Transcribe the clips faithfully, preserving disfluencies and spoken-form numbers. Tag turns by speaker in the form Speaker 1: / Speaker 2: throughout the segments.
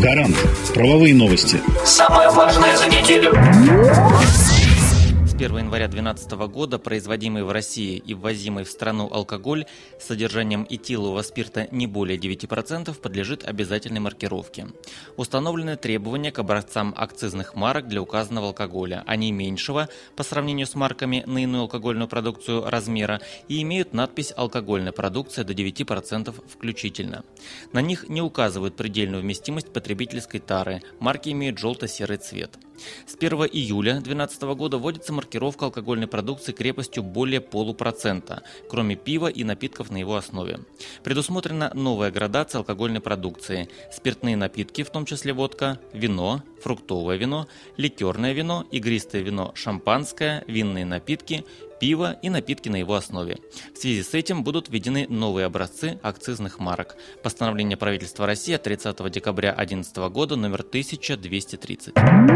Speaker 1: Гарант. Правовые новости.
Speaker 2: Самое важное за неделю.
Speaker 3: С первого января две тысячи двенадцатого года производимый в России и ввозимый в страну алкоголь с содержанием этилового спирта не более девяти процентов подлежит обязательной маркировке. Установлены требования к образцам акцизных марок для указанного алкоголя. Они меньшего по сравнению с марками на иную алкогольную продукцию размера и имеют надпись «Алкогольная продукция» до девяти процентов включительно. На них не указывают предельную вместимость потребительской тары. Марки имеют желто-серый цвет. С первого июля две тысячи двенадцатого года вводится маркировка алкогольной продукции крепостью более полупроцента, кроме пива и напитков на его основе. Предусмотрена новая градация алкогольной продукции: спиртные напитки, в том числе водка, вино, фруктовое вино, ликерное вино, игристое вино, шампанское, винные напитки, пиво и напитки на его основе. В связи с этим будут введены новые образцы акцизных марок. Постановление правительства России от тридцатого декабря две тысячи одиннадцатого года номер тысяча двести тридцать.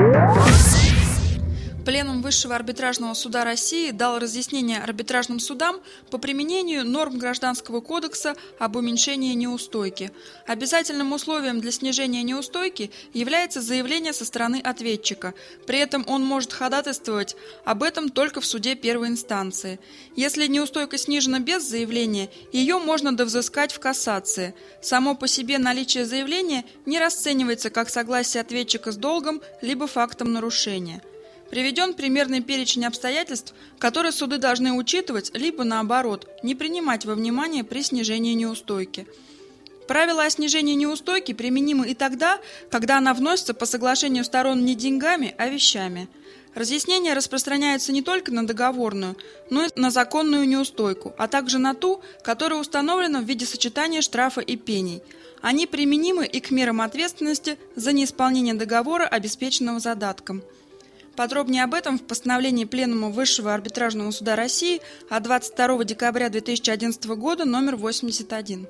Speaker 4: Пленум Высшего арбитражного суда России дал разъяснение арбитражным судам по применению норм Гражданского кодекса об уменьшении неустойки. Обязательным условием для снижения неустойки является заявление со стороны ответчика. При этом он может ходатайствовать об этом только в суде первой инстанции. Если неустойка снижена без заявления, ее можно довзыскать в кассации. Само по себе наличие заявления не расценивается как согласие ответчика с долгом либо фактом нарушения. Приведен примерный перечень обстоятельств, которые суды должны учитывать, либо наоборот, не принимать во внимание при снижении неустойки. Правила о снижении неустойки применимы и тогда, когда она вносится по соглашению сторон не деньгами, а вещами. Разъяснения распространяются не только на договорную, но и на законную неустойку, а также на ту, которая установлена в виде сочетания штрафа и пений. Они применимы и к мерам ответственности за неисполнение договора, обеспеченного задатком. Подробнее об этом в постановлении Пленума Высшего арбитражного суда России от двадцать второго декабря две тысячи одиннадцатого года номер восемьдесят один.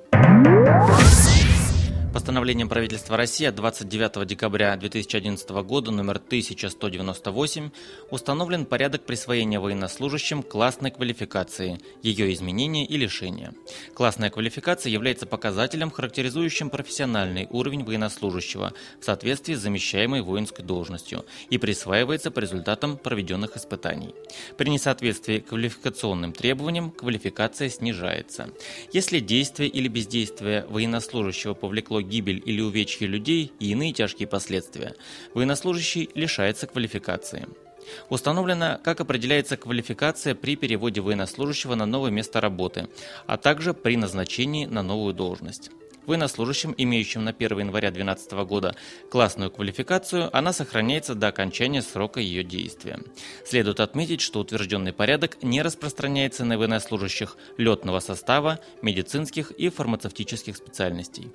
Speaker 3: Постановлением правительства России от двадцать девятого декабря две тысячи одиннадцатого года номер тысяча сто девяносто восемь установлен порядок присвоения военнослужащим классной квалификации, ее изменения и лишения. Классная квалификация является показателем, характеризующим профессиональный уровень военнослужащего в соответствии с замещаемой воинской должностью и присваивается по результатам проведенных испытаний. При несоответствии квалификационным требованиям квалификация снижается. Если действие или бездействие военнослужащего повлекло гибель или увечье людей и иные тяжкие последствия, военнослужащий лишается квалификации. Установлено, как определяется квалификация при переводе военнослужащего на новое место работы, а также при назначении на новую должность. Военнослужащим, имеющим на первого января две тысячи двенадцатого года классную квалификацию, она сохраняется до окончания срока ее действия. Следует отметить, что утвержденный порядок не распространяется на военнослужащих летного состава, медицинских и фармацевтических специальностей.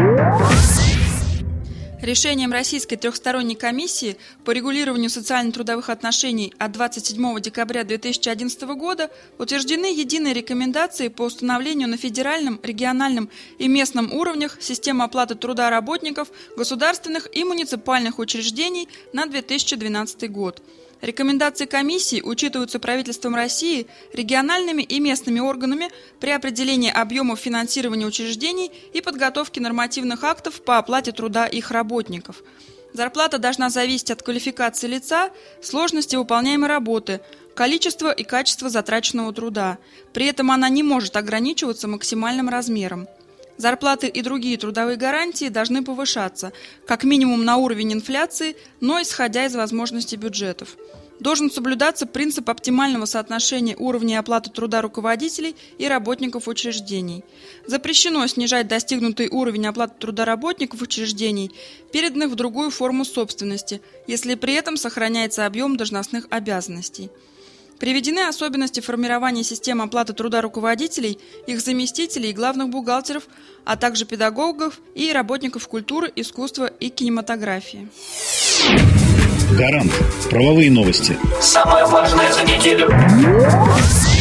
Speaker 4: Решением Российской трехсторонней комиссии по регулированию социально-трудовых отношений от двадцать седьмого декабря две тысячи одиннадцатого года утверждены единые рекомендации по установлению на федеральном, региональном и местном уровнях системы оплаты труда работников государственных и муниципальных учреждений на две тысячи двенадцатый год. Рекомендации комиссии учитываются правительством России, региональными и местными органами при определении объемов финансирования учреждений и подготовке нормативных актов по оплате труда их работников. Зарплата должна зависеть от квалификации лица, сложности выполняемой работы, количества и качества затраченного труда. При этом она не может ограничиваться максимальным размером. Зарплаты и другие трудовые гарантии должны повышаться, как минимум на уровень инфляции, но исходя из возможностей бюджетов. Должен соблюдаться принцип оптимального соотношения уровней оплаты труда руководителей и работников учреждений. Запрещено снижать достигнутый уровень оплаты труда работников учреждений, переданных в другую форму собственности, если при этом сохраняется объем должностных обязанностей. Приведены особенности формирования системы оплаты труда руководителей, их заместителей и главных бухгалтеров, а также педагогов и работников культуры, искусства и кинематографии.
Speaker 1: Гарант. Правовые новости.
Speaker 2: Самое важное за неделю.